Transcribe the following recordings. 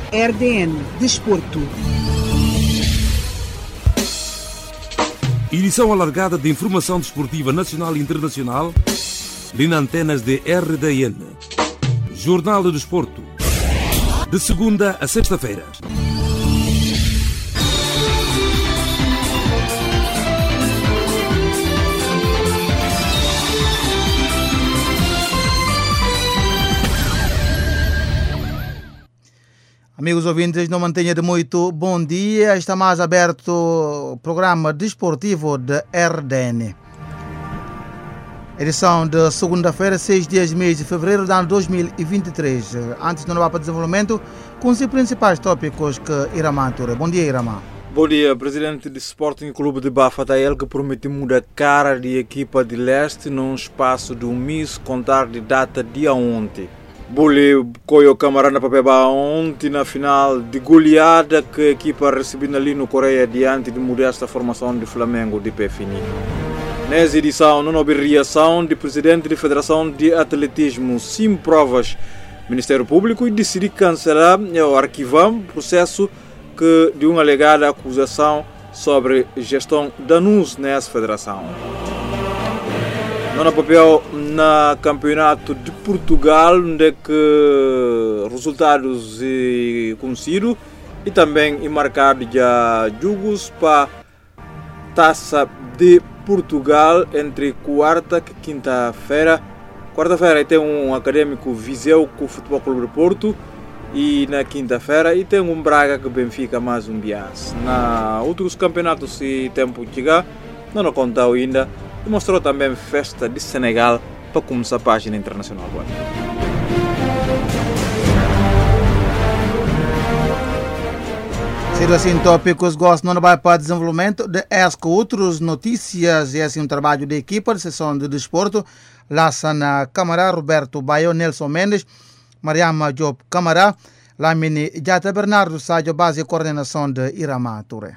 RDN Desporto. Edição alargada de informação desportiva nacional e internacional, nas antenas de RDN. Jornal do Desporto, de segunda a sexta-feira. Amigos ouvintes, não mantenha de muito bom dia. Está mais aberto o programa desportivo de RDN. Edição de segunda-feira, 6 dias do mês de fevereiro do ano 2023. Antes de não para desenvolvimento, com os principais tópicos que Irama Touré. Bom dia, Irama. Bom dia, presidente do Sporting Clube de Bafata, ele que prometeu mudar a cara de equipa de leste num espaço de um mês, contar de data de ontem. Bule Koyo Camara na Papeba ontem na final de goleada que a equipa recebeu ali no Coreia diante de modesta formação de Flamengo de pé fini. Nessa edição não houve reação do presidente da Federação de Atletismo, sim provas Ministério Público e decidiu cancelar ou arquivar o processo que de uma alegada acusação sobre gestão de danos nessa federação. No papel na campeonato de Portugal, onde que resultados conhecidos e também marcado já jogos para Taça de Portugal entre quarta e quinta-feira. Quarta-feira tem um académico Viseu com o Futebol Clube de Porto e na quinta-feira e tem um Braga que Benfica mais um Bias. Na outros campeonatos se tempo chegar, não contou ainda. Mostrou também festa de Senegal para começar a página internacional agora. Sendo assim, tópicos gostam não vai para desenvolvimento de ESCO. Outras notícias e assim um trabalho de equipa de sessão de desporto. Laça na Câmara, Roberto Baio, Nelson Mendes, Mariama Job Câmara, Lamini Jata Bernardo Sádio, base e coordenação de Irama Touré.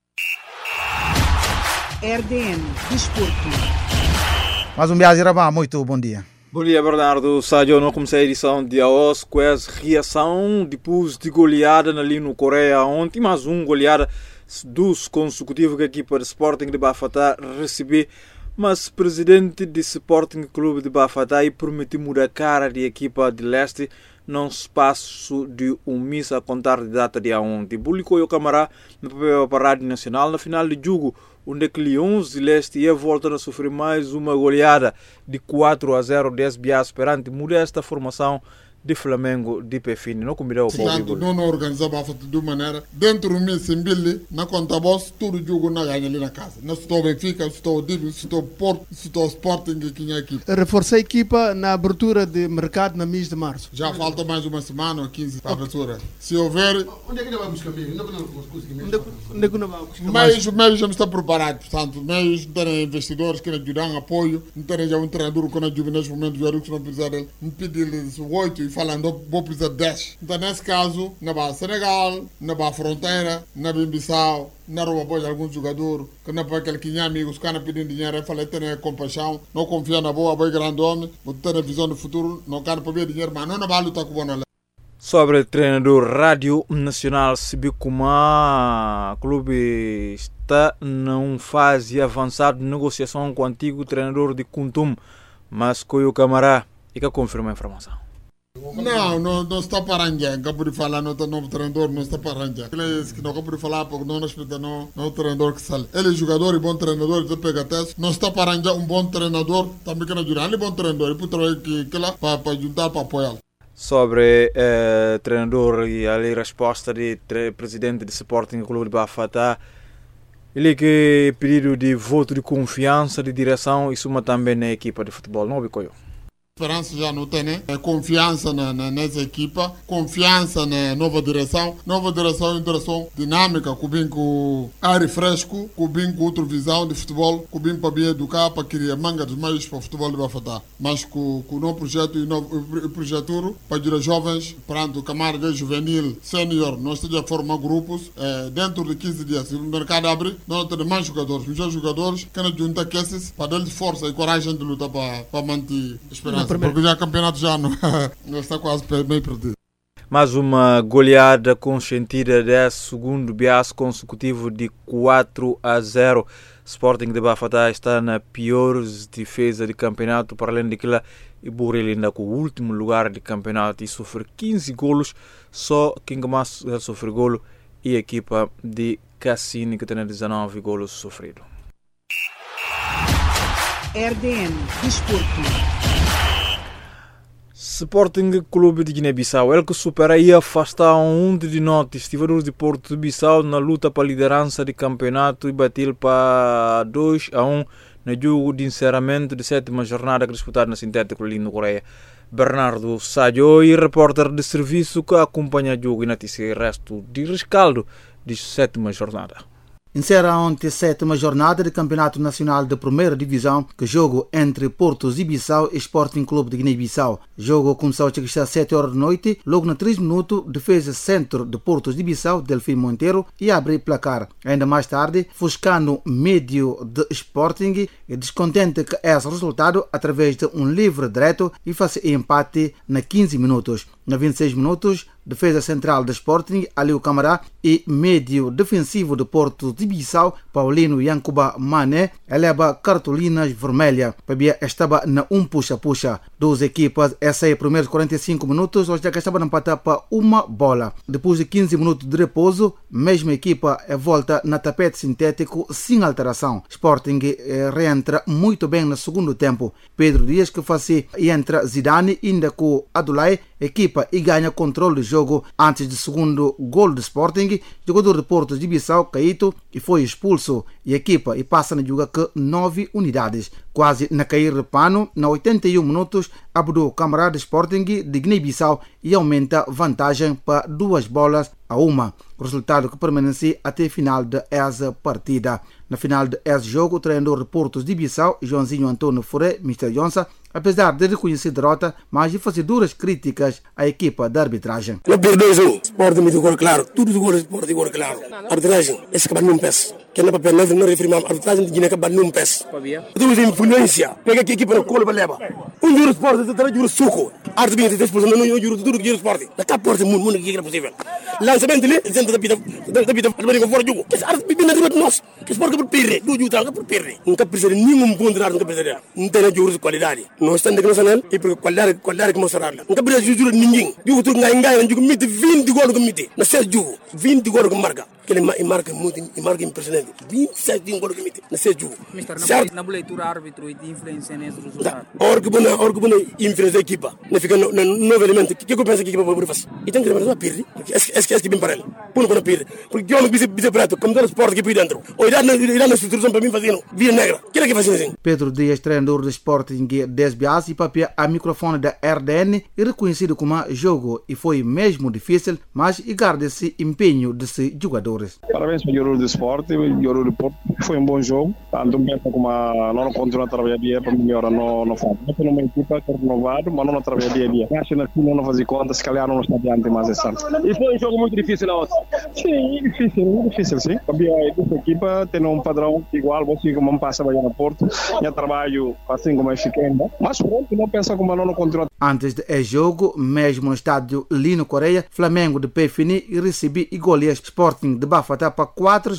RDN Desporto. Mais um viagem, Irama, muito bom dia. Bom dia, Bernardo Sádio. Não comecei a edição de AOS com a reação depois de goleada ali no Coreia ontem, mais um goleada dos consecutivos que a equipa de Sporting de Bafata recebeu. Mas o presidente do Sporting Clube de Bafata prometeu mudar a cara de equipa de leste num espaço de um mês a contar de data de ontem. Publicou o Camará no papel para a Rádio Nacional na final de jogo, onde que Leões de Leste ia voltar a sofrer mais uma goleada de 4-0 de SBA perante modesta formação de Flamengo de Pefini. Não convidou o povo. Não organizava de maneira dentro do mês em Billy, na conta boss, tudo jogo na ganha ali na casa. Não estou Benfica, estou Divo, estou Porto, estou Sporting aqui na equipe. Reforcei a equipa na abertura de mercado na mês de março. Já falta mais uma semana ou 15 para a abertura. Se houver. Onde é que nós vamos buscar? Onde é que nós vamos buscar? Mas os meios já estão preparados, portanto, os meios não têm investidores que nos ajudam, apoio, não têm já um treinador que nos ajuda neste momento, os que não precisam dele, não pedir-lhes 8 e falando, vou precisar de 10. Então, nesse caso, na base Senegal, na base Fronteira, na Bissau, na Rua apoio alguns jogadores, que não para aquele que tinha amigos, que não pedindo dinheiro, eu falei, ter compaixão, não confiar na boa, boa grande homem, vou ter a visão do futuro, não quero pedir dinheiro, mas não vai lutar com o bono. Sobre o treinador Rádio Nacional Sibicumá, o clube está numa fase avançada de negociação com o antigo treinador de Kuntum, mas Koyo Camará, e que confirma a informação. Não está para ninguém. Acabo de falar no novo treinador, não está para ninguém. Ele que não acabo de falar porque não respeita no treinador que sai. Ele é jogador e bom treinador, ele pega teste. Não está para ninguém um bom treinador, também que não ajuda. Ele é bom treinador, ele pode trabalhar que lá para juntar, para apoiá-lo. Sobre treinador e a resposta do presidente do Sporting Clube de Bafata, ele que pedido de voto de confiança de direção e suma também na equipa de futebol, não Bicoyo? Esperança já não tem, né? Confiança nessa equipa, confiança na nova direção é uma direção dinâmica, que vem com ar fresco, que vem com outra visão de futebol, que vem para bem educar, para criar manga de meios para o futebol de Bafata. Mas com o novo projeto e o novo projeto para ajudar jovens, perante o camarada juvenil, sênior, nós temos de formar grupos, dentro de 15 dias, se o mercado abre, nós temos mais jogadores, melhores jogadores, que nos juntam esses, para dar-lhes força e coragem de lutar para manter a esperança. Porque já o campeonato já não está quase meio perdido. mais uma goleada consentida de segundo bias consecutivo de 4-0. Sporting de Bafata está na pior defesa de campeonato, para além daquela e Borrell ainda com o último lugar de campeonato e sofre 15 golos, só quem mais sofre golo e a equipa de Cassini que tem 19 golos sofridos. RDN Desporto. Sporting Clube de Guiné-Bissau, ele que supera e afasta um de nota estivadores de Porto de Bissau na luta para a liderança de campeonato e bateu para 2-1 no jogo de encerramento de 7ª jornada que disputada na Sintético ali no Coreia. Bernardo Sadio, repórter de serviço que acompanha o jogo e notícia e resto de rescaldo de 7ª jornada. Encerra ontem a 7ª jornada do Campeonato Nacional de Primeira Divisão, que jogo entre Porto de Bissau e Sporting Clube de Guiné-Bissau. O jogo começou às 7 horas da noite, logo na 3 minutos, defesa centro de Porto de Bissau, Delfim Monteiro, e abre placar. Ainda mais tarde, Fuscano médio de Sporting e descontente que esse resultado através de um livre direto e faz empate na 15 minutos. Na 26 minutos, defesa central de Sporting, Aliou Camará, e médio defensivo de Porto de Bissau, Paulino Yankuba Mané, eleva cartolinas vermelhas. Pabia estava na puxa-puxa. Duas equipas, essa é os primeiros 45 minutos, hoje já estava a empatar para uma bola. Depois de 15 minutos de repouso, mesma equipa volta na tapete sintético sem alteração. Sporting reentra muito bem no segundo tempo. Pedro Dias que faz entra Zidane, ainda com Adulay, equipa e ganha controle do jogo antes do segundo gol do Sporting. Jogador de Porto de Bissau, Caíto, e foi expulso e a equipa e passa na joga com 9 unidades. Quase na cair de pano, na 81 minutos, Abdul Camará de Sporting de Guiné-Bissau e aumenta vantagem para 2-1. Resultado que permanece até a final dessa partida. Na final desse jogo, o treinador de Porto de Bissau, Joãozinho Antônio Furé, Mr. Johnson, apesar de reconhecer derrota, mas de fazer duras críticas à equipa da arbitragem. Não perdeu o jogo. Sporting me deu claro. Tudo de gol, Sporting de claro. Arbitragem, esse acaba num peço. Que não papel, não refirmamos. Arbitragem de Guiné acaba num peço. Tudo de influência. Pega aqui a equipa no colo para levar. Juro Sporting, juro suco. Arte bem, tem expulsão, não juro tudo que juro Sporting. Na capa porta, mundo que é possível. Lançamento ali, dentro da vida, fora do jogo. Que arte bem na rua de nós. Que Sporting por perder, do jogo por perder. Nunca precisa nenhum ponto nunca precisa. Não tem juro de qualidade. Nós estamos nacional e por qualidade que mostrar lá. Nunca precisa juro ninguém. Jogo tudo ngai, jogo mite 20 gols que mite. Na 6 jogo, 20 gols que marca. Que ele marca muito, marca impressionante. 27 gols que mite. Na 6 jogo. Mister, na leitura árbitro e de influência nesse resultado. Orgo bona influência da equipa. Não fica no novo elemento. O que eu penso que a equipa pode fazer? E tem que lembrar de perder. É que bem para ele. Puno para perder. Porque eu não quis prato, como todo esporte que por dentro. Ou irá na instituição para mim fazendo via negra. O que é que faz assim? Pedro Dias, treinador do Sporting de SBAs e papel a microfone da RDN e reconhecido como jogo e foi mesmo difícil, mas guarda-se empenho desses jogadores. Parabéns para o jogador do esporte, o jogador do Porto. Foi um bom jogo. Tanto bem como não continua a trabalhar dia para melhorar no fato. Não tem uma equipa que é renovada, mas não trabalha dia a dia. Acho que não fazer conta, se calhar não está diante mais esse ano. E foi um jogo muito difícil na outra? Sim, difícil, sim. Essa equipa tem um padrão igual, você como passa a no Porto, já trabalho assim como é chiquenda. Mas pronto, não pensa como não continua. Antes do jogo, mesmo no estádio Lino Coreia, Flamengo de Pefini recebeu e goleou Sporting de Bafata para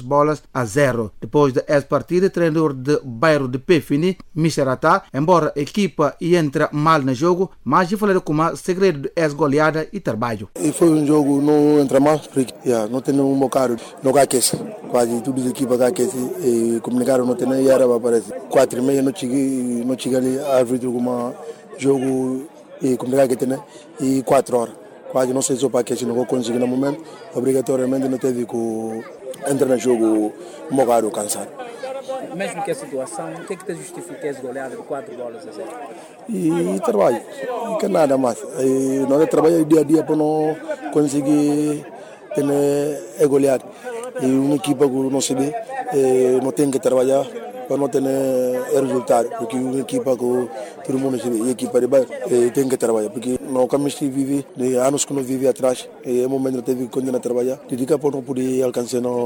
4-0. Depois dessa partida, o treinador de bairro de Pefini, Mr. Atá, embora a equipa entra mal no jogo, mas já falou como segredo dessa goleada e trabalho. E foi um jogo não entra mal, porque não tem um bocado, não aquece. Quase todas as equipas aquecem e comunicaram não tem nem era para aparecer. 4:30 não cheguei ali árbitro como jogo e comunicar que tem e 4 horas. Quase não sei se o paquete não vou conseguir no momento, obrigatoriamente não teve que entrar no jogo um bocado cansado. Mesmo que a situação, o que é que te justifica esse goleada de 4-0? E trabalho, não quer nada mais. Nós trabalhamos dia a dia para não conseguir ter goleado. E uma equipa que não se vê, não tem que trabalhar para não ter resultado. Porque uma equipa que todo mundo se vê, e a equipa de bairro tem que trabalhar. Porque não caminhos que vive, anos que não vive atrás, é o momento que teve que continuar a trabalhar. Dedicar para não poder alcançar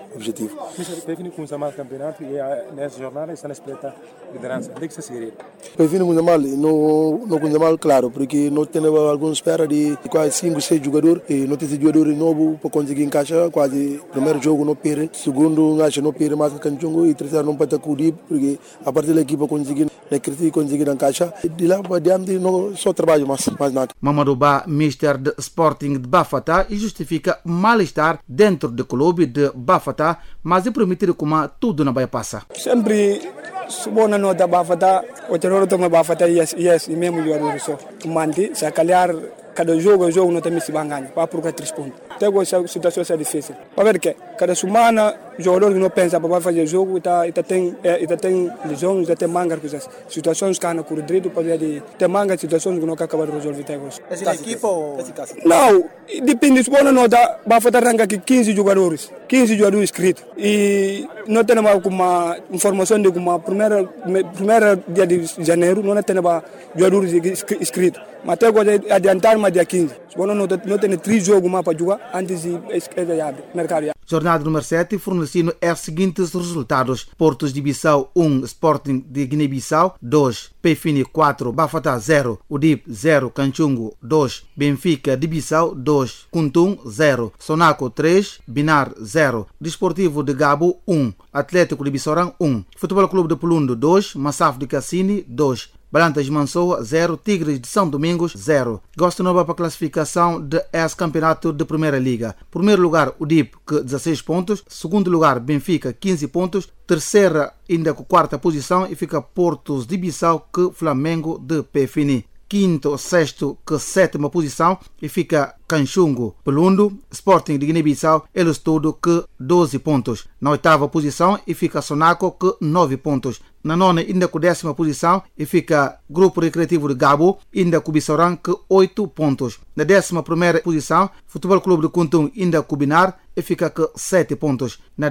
objetivo. Mas Pefini começa mal o campeonato e nessa jornada está na espreita liderança. Onde é que você seguiria? Pefini começa mal, não começa mal, claro, porque não tem alguma espera de quase 5, 6 jogadores e não tem jogadores novos para conseguir encaixar. Quase primeiro jogo não perde, segundo acho não perde mais que Canchungo e terceiro não pode acudir, porque a partir da equipa conseguir encaixar. De lá para diante não só trabalho mais nada. Mamadou Ba, mister de Sporting de Bafata, e justifica mal-estar dentro do clube de Bafata, mas é prometido como tudo não vai passar. Sempre subona nota Bafata, o terror toma Bafata e mesmo jogador só. Manti, se calhar cada jogo não tem se banganha para procurar 3 pontos. Tem essa situação é difícil. Para ver que cada semana o jogador não pensa para fazer jogo, tem lesões, tem manga, situações que não correm direito para ver tem manga, situações que não acaba de resolver. Essa equipa ou não, depende se bona nota, Bafata arranca aqui 15 jogadores inscritos e não tem uma informação de como primeira dia de janeiro não tem jogadores inscritos. Mas até agora adiantar mais dia 15. Se bona não tem 3 jogos mais para jogar antes de mercado. Jornada número 7 fornecendo os seguintes resultados: Portos de Bissau 1, Sporting de Guiné-Bissau 2, Pefini 4, Bafata 0, Udip 0, Canchungo 2, Benfica de Bissau 2, Kuntung 0, Sonaco 3, Binar 0, Desportivo de Gabo 1, Atlético de Bissorang 1, Futebol Clube de Pulundo 2, Massaf de Cassini 2, Balantas de Mansoa 0, Tigres de São Domingos 0. Gosto nova para a classificação de campeonato de Primeira Liga. Primeiro lugar, Udip, com 16 pontos. Segundo lugar, Benfica, 15 pontos. Terceira, ainda com 4ª posição, e fica Portos de Bissau, com Flamengo de Pefini. Quinto, sexto, com 7ª posição, e fica Canchungo, Pelundo, Sporting de Guiné-Bissau, eles tudo com 12 pontos. Na 8ª posição, e fica Sonaco com 9 pontos. Na 9ª, ainda com 10ª posição, e fica Grupo Recreativo de Gabo, ainda com Bissorang com 8 pontos. Na 11ª posição, Futebol Clube de Kuntung, ainda com Binar, e fica com 7 pontos. Na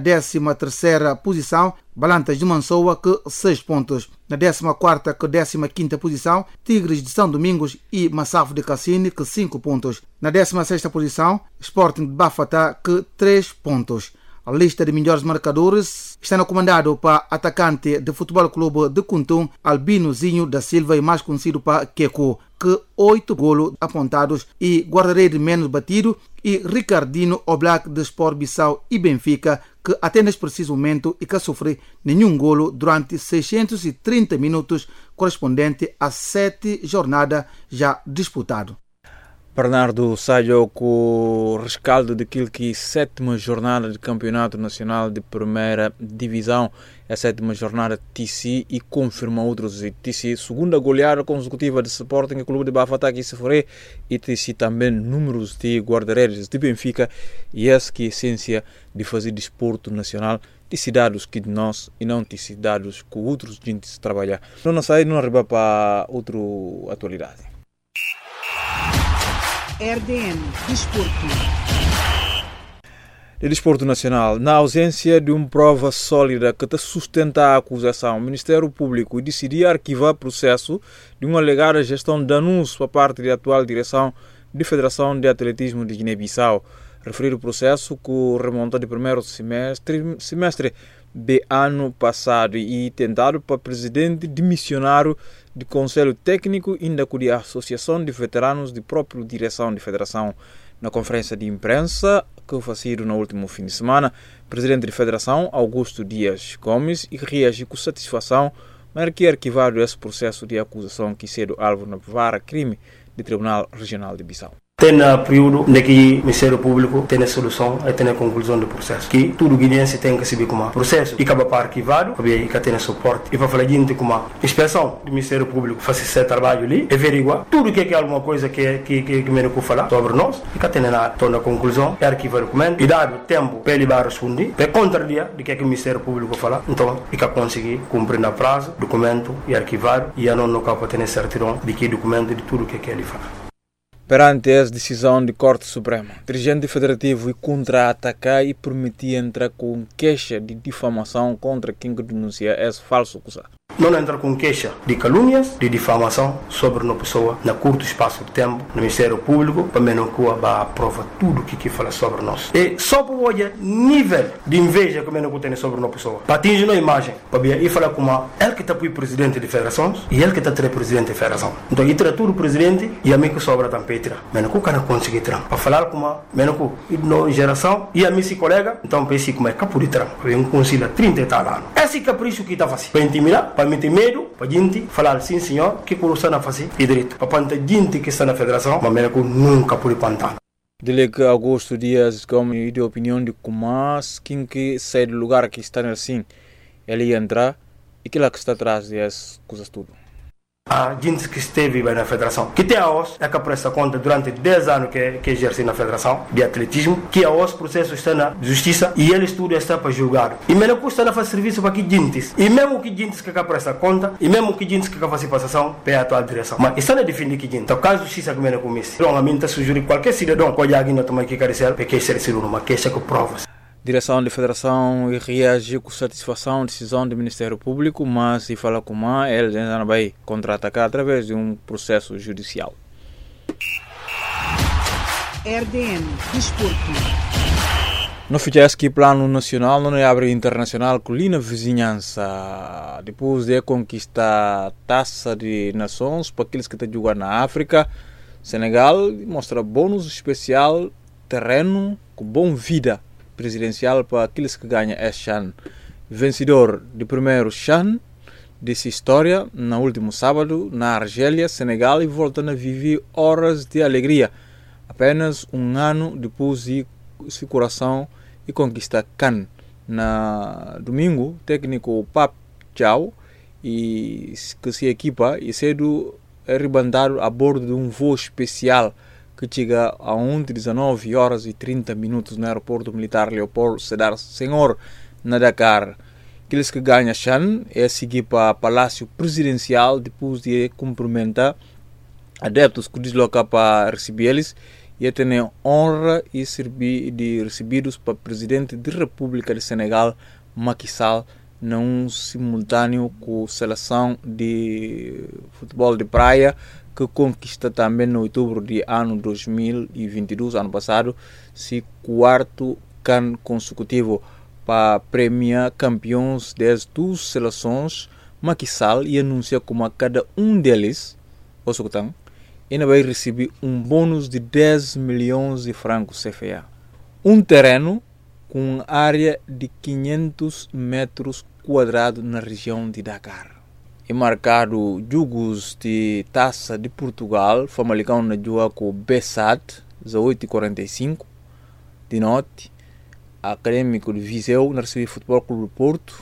13ª posição, Balantas de Mansoa com 6 pontos. Na 14ª com 15ª posição, Tigres de São Domingos e Massaf de Cassini com 5 pontos. Na 16ª posição, Sporting de Bafata com 3 pontos. A lista de melhores marcadores está comandado para atacante do Futebol Clube de Kuntung, Albinozinho da Silva, e mais conhecido para Keko, com 8 golos apontados, e guarda-rede menos batido, e Ricardino Oblak de Sport Bissau e Benfica, que até neste preciso momento e que sofreu nenhum golo durante 630 minutos, correspondente a 7 jornadas já disputado. Bernardo saiu com o rescaldo daquilo que é a 7ª jornada de Campeonato Nacional de Primeira Divisão, a 7ª jornada TC, e confirma outros TC, segunda goleada consecutiva de Sporting, o Clube de Bafata que sofreu, e TC também números de guarda-redes de Benfica, e essa que é a essência de fazer desporto nacional, de cidades que de nós e não de cidades com outros gente trabalhar. Não sai, não arriba para outra atualidade. RDN Desporto. De desporto nacional, na ausência de uma prova sólida que sustenta a acusação, o Ministério Público decidiu arquivar o processo de uma alegada gestão de danos por parte da atual direção da Federação de Atletismo de Guiné-Bissau. Referido processo que remonta de primeiro semestre de ano passado e tentado para presidente demissionário do Conselho Técnico ainda com a Associação de Veteranos de própria direção de federação. Na conferência de imprensa que foi feita no último fim de semana, o presidente da federação, Augusto Dias Gomes, reagiu com satisfação, mas que arquivado esse processo de acusação que cedo alvo na vara crime do Tribunal Regional de Bissau. Tem período em que o Ministério Público tem a solução e tem a conclusão do processo. Que todo guineense tem que saber como o processo e acaba para arquivado, e que tem suporte. E para falar de como a inspeção do Ministério Público faz esse trabalho ali, averiguar tudo que é alguma coisa que me que falar sobre nós, e que tem a conclusão, é arquivar o documento, e dar tempo para ele responder, para contrariar do que o Ministério Público fala. Então, e que conseguir cumprir na prazo, documento e arquivar, e a não capa ter certidão de que documento de tudo que ele fala. Perante a decisão da Corte Suprema, o dirigente federativo contra-atacar e permitir entrar com queixa de difamação contra quem denuncia esse falso acusado. não entra com queixa de calúnias, de difamação sobre uma pessoa na curto espaço de tempo no Ministério Público, para menos que a prova tudo que fala sobre nós. E só por olhar nível de inveja que menos que tem sobre uma pessoa, para atingir uma imagem, para ver e falar como ele que está para o presidente de federações e ele que está para presidente de federação. Então, ele tira tudo o presidente e a mim que sobra também tira. Menos que o cara consegue tirar. Para falar como menos que na geração e a mim se colega, então pense como é capaz de tirar. Eu não consigo 30 e tal anos. Esse capricho que está fazendo. Para intimidar, para meter medo, para a gente falar sim senhor, que por está na fazer e direito. Para a gente que está na federação, mas menos que nunca pode pantar. Dele que Augusto Dias como de opinião de como quem que sai do lugar que está assim, ele entra e que lá que está atrás das coisas tudo. A gente que esteve na federação, que tem a OS, é que presta conta durante 10 anos que exerce na federação de atletismo, que a OS processo está na justiça e ele estuda está para julgar. E mesmo que está a fazer serviço para que gente, e mesmo que gente que presta conta, e mesmo que gente que faz passação para a atual direção. Mas está a defender que gente. Então, caso justiça que menos comece. Então, a mim está sugerindo qualquer cidadão pode alguém não tomar que carecer, porque é ser uma queixa com provas. Direção de Federação reagiu com satisfação à decisão do Ministério Público, mas se fala como ele ainda vai contra-atacar através de um processo judicial. RDN Desporto. No FITESC, plano nacional, não é abre internacional, colina vizinhança. Depois de conquistar a Taça de Nações para aqueles que estão jogando na África, Senegal mostra bônus especial, terreno com bom vida presidencial para aqueles que ganham este ano. Vencedor de primeiro CHAN dessa história, no último sábado, na Argélia, Senegal, e volta a viver horas de alegria. Apenas um ano depois de seu coração e conquistar CAN. Na domingo, técnico Pap Thiaw e que se equipa e cedo é rebandado a bordo de um voo especial que chega a ontem 19 horas e 30 minutos no aeroporto militar Leopoldo Sédar Senghor, na Dakar. Aqueles que ganham CHAN é seguir para o Palácio Presidencial depois de cumprimentar adeptos que deslocam para receber eles e ter a honra de recebidos para o Presidente da República de Senegal, Macky Sall, num simultâneo com a seleção de futebol de praia que conquista também no outubro de ano 2022, ano passado, seu quarto CAN consecutivo para premiar campeões das duas seleções. Macky Sall e anuncia como a cada um deles, o Sultão, ainda vai receber um bônus de 10 milhões de francos CFA. Um terreno com área de 500 metros quadrados na região de Dakar. E marcado jogos de Taça de Portugal, Famalicão na joga com o Bessat, às 8h45 de noite. Académico de Viseu na recebe Futebol Clube do Porto,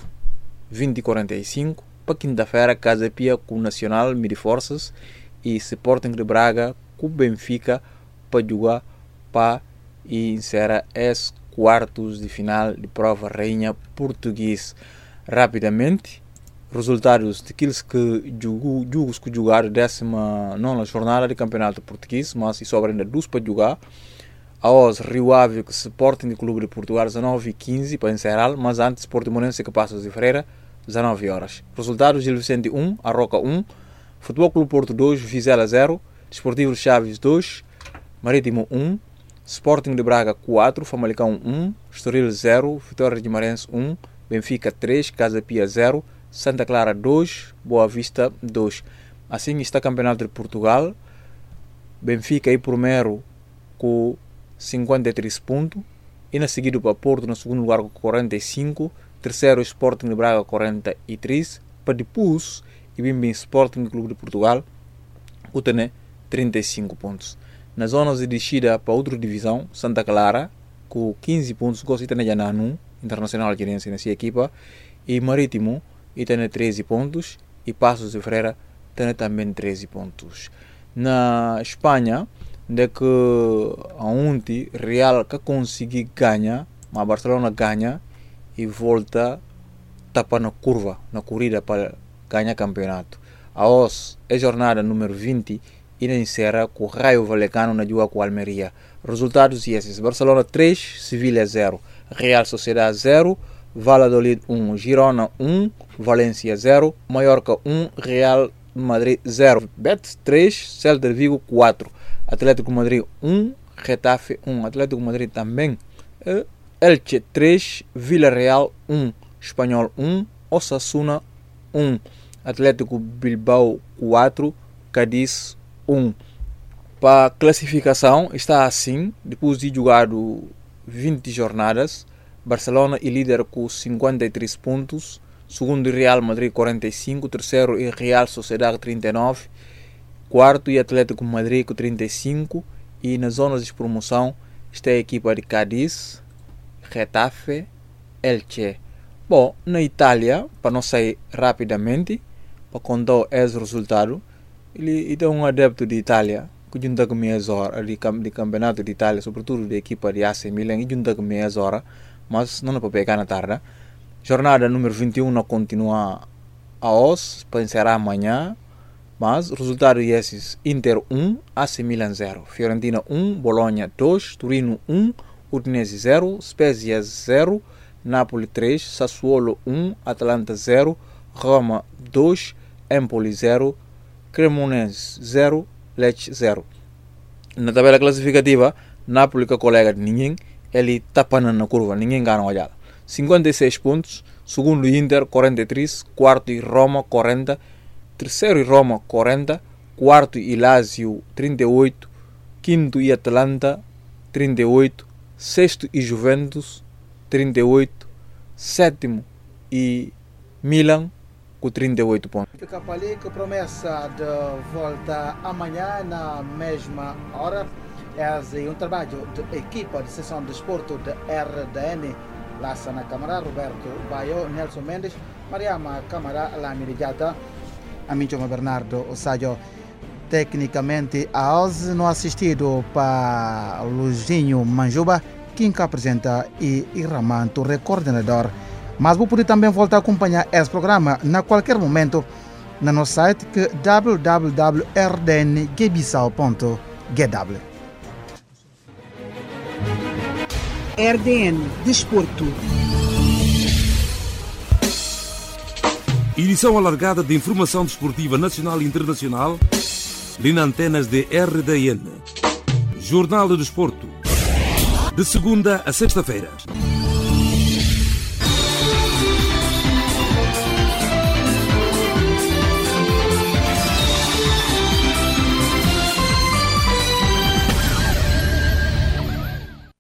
20h45. Para quinta-feira, Casa Pia com o Nacional Midi-Forças e Sporting de Braga com o Benfica para jogar para e encerrar as quartos de final de prova Rainha Português. Rapidamente, resultados daqueles que jogos que jogaram 19ª jornada de campeonato português, mas sobra ainda 2 para jogar. A OS Rio Ave que Sporting de Clube de Portugal 19h15 para encerrar, mas antes Portimonense que Passos de Freira 19 horas. Resultados: Gil Vicente 1, Arroca 1, Futebol Clube Porto 2, Vizela 0, Desportivo de Chaves 2, Marítimo 1, Sporting de Braga 4, Famalicão 1, Estoril 0, Vitória de Guimarães 1, Benfica 3, Casa Pia 0, Santa Clara 2, Boa Vista 2. Assim está o Campeonato de Portugal. Benfica aí primeiro com 53 pontos. E na seguida para Porto no segundo lugar com 45. Terceiro Sporting de Braga 43. Para depois e bem Sporting Clube de Portugal que tem 35 pontos. Nas zonas de descida para outra divisão, Santa Clara com 15 pontos, gosta de ter Jananu, Internacional Algeriense nessa equipa, e Marítimo e tem 13 pontos, e Passos de Freira tem também 13 pontos. Na Espanha, de que ontem Real que conseguiu ganhar, mas Barcelona ganha e volta tapa na curva, na corrida para ganhar campeonato. A OS é jornada número 20 e encerra com o Raio Vallecano na joga com a Almeria. Resultados esses: Barcelona 3, Sevilha 0, Real Sociedad 0, Valladolid 1, Girona 1, Valência 0, Mallorca 1, Real Madrid 0, Betis 3, Celta de Vigo 4, Atlético Madrid 1, Getafe 1, Atlético Madrid também, Elche 3, Villarreal 1, Espanhol 1, Osasuna 1, Atlético Bilbao 4, Cádiz 1. Para a classificação está assim, depois de jogado 20 jornadas, Barcelona é líder com 53 pontos, segundo Real Madrid 45, terceiro é Real Sociedade 39, quarto é Atlético Madrid com 35 e nas zonas de promoção está a equipa de Cádiz, Getafe, Elche. Bom, na Itália, para não sair rapidamente, para contar esse resultado, ele é um adepto de Itália, que junta com minhas horas de campeonato de Itália, sobretudo da equipa de AC Milan, e junta com minhas horas, mas não é para pegar na tarde. Jornada número 21 não continua a hoje, para encerrar amanhã, mas o resultado é esses: Inter 1, AC Milan 0, Fiorentina 1, Bologna 2, Turino 1, Udinese 0, Spezia 0, Napoli 3, Sassuolo 1, Atalanta 0, Roma 2, Empoli 0, Cremonese 0, Lecce 0. Na tabela classificativa, Napoli, que é colega de ninguém, ele está panando na curva, ninguém ganha uma olhada. 56 pontos, segundo Inter 43, quarto e Roma 40, terceiro e Roma 40, quarto e Lazio 38, quinto e Atalanta 38, sexto e Juventus 38, sétimo e Milan com 38 pontos. Fica para ali que promessa de volta amanhã na mesma hora. É um trabalho de equipa de sessão de desporto de RDN. Lassana Câmara, Roberto Baio, Nelson Mendes, Mariama Câmara, Lamiri Jata, Aminchoma Bernardo Osajo. Tecnicamente, a hoje não assistido para Luzinho Manjuba, quem que apresenta e Iramanto, coordenador. Mas vou poder também voltar a acompanhar esse programa na qualquer momento no nosso site que é www.rdngbissau.gw. RDN Desporto. Edição alargada de informação desportiva nacional e internacional, na antenas de RDN. Jornal do Desporto. De segunda a sexta-feira.